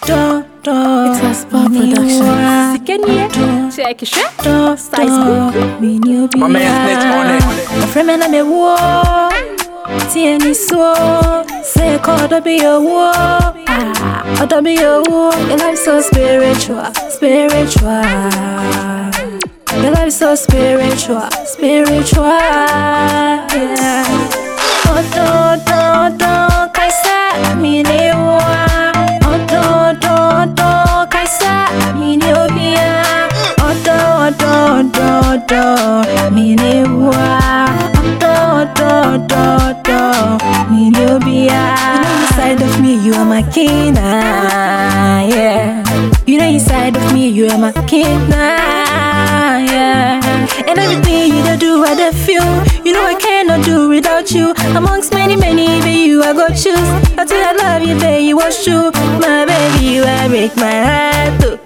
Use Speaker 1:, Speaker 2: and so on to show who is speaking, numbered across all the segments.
Speaker 1: It's a Spot Production.
Speaker 2: Sikenya, check it, size
Speaker 3: My man Snitch on it.
Speaker 1: My friend and I'm a war. Tieni so say call to be a war. To be a war. Your life so spiritual. Your life so spiritual. Yeah. Oh, kaisa mini wa. Oh, kaisa mini obia. Oh, mini wa. Mini obia. You know inside of me you are my king, yeah. You know inside of me you are my king, yeah. And everything you do I don't feel. You know I cannot do without you. Amongst many, but you I go choose. I tell you I love you, baby, you was true. My baby, you I break my heart too.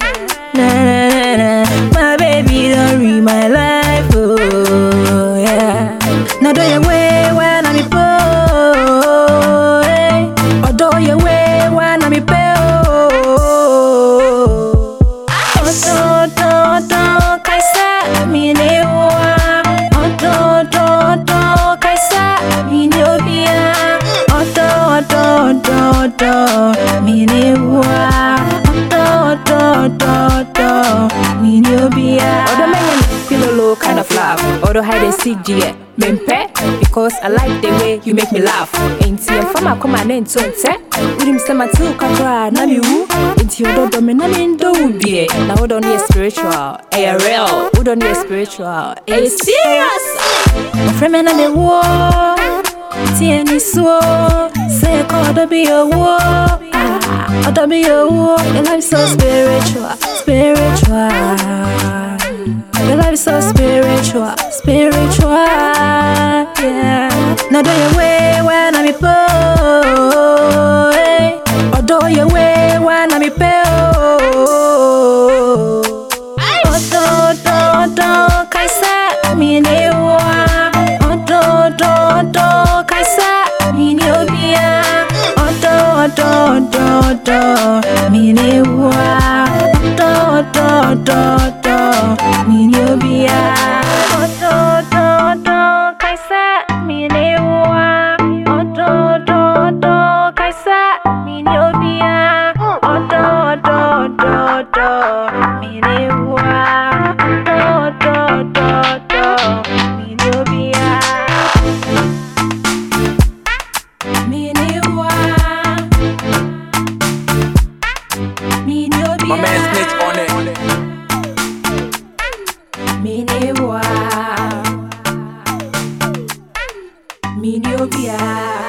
Speaker 1: My baby, don't read my life, oh yeah. Now do you way when I'm poor, or do you way when I'm kaisa mini wa. Kaisa mini obia. Mini wa. Mini obia.
Speaker 2: Odo mengen pillow kind of laugh. Odo hide and seek G. Mempe, because I like the way you make me laugh. Ain't you from a command and so set? Urim Samatu Kakra, Nami woo. Ain't you don't dominate do be. Now don't hear spiritual, a real, who don't hear spiritual, a serious.
Speaker 1: My friend and I'm a war. Tieni so say call to be a war. To be a war. Your life so spiritual. Your life so spiritual, yeah. Now do you way when I'm poor, or do you way when I'm kaisa mini wa. Kaisa mini obia. Mini wa. Mini obia. Kaisa mini wa. Kaisa mini obia. Mini wa. Mini obia. Mini wa. Mini obia.
Speaker 3: My man Snitch on it.
Speaker 1: Mini wa. Mini obia.